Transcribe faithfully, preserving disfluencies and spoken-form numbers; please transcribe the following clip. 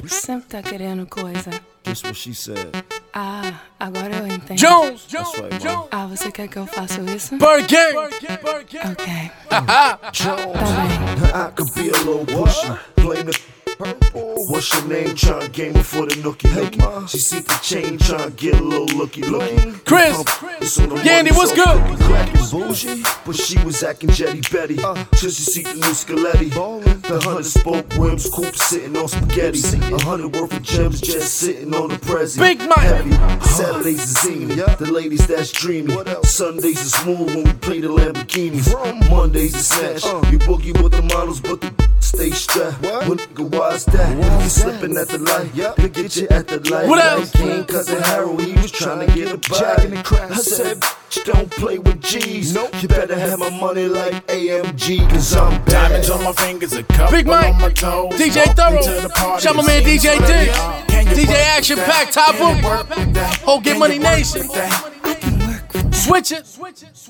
Sempre tá querendo coisa. That's what she said. Ah, agora eu entendo. Jones, That's Jones, right, Jones. Ah, você quer que eu faça isso? Bird Gang. Ok. Jones, Tá bem. I could be a little pushy. Blame the what's your name? Tryna game before the nookie nookie. She see the chain, tryna get a little looky looky. Chris, Yandy, what's good? Crackin' bougie, but she was acting Jetty Betty. Till she see the new Scaletti. The hundred spoke rims, coupe sitting on spaghetti. A hundred worth of gems just sitting on the Prezi. Big Mike. Heavy. Saturdays is zany. The ladies that's dreamy. Sundays is smooth when we play the Lamborghinis. Mondays is snatch. We boogie with the models, but the stay strapped. When nigga, why's that? You slipping at the light. We get you at the light. What else? King cousin Harold, he was trying to get a bag. I said, bitch, don't play with G's. You better have my money like A M G, cause I'm bad. Diamonds on my fingers, a couple Big Mike, on my toes. D J Thorough, shout my man D J D, D J Action Pack, Top Book, whole Get Money Nation. I can work with that. Switch it.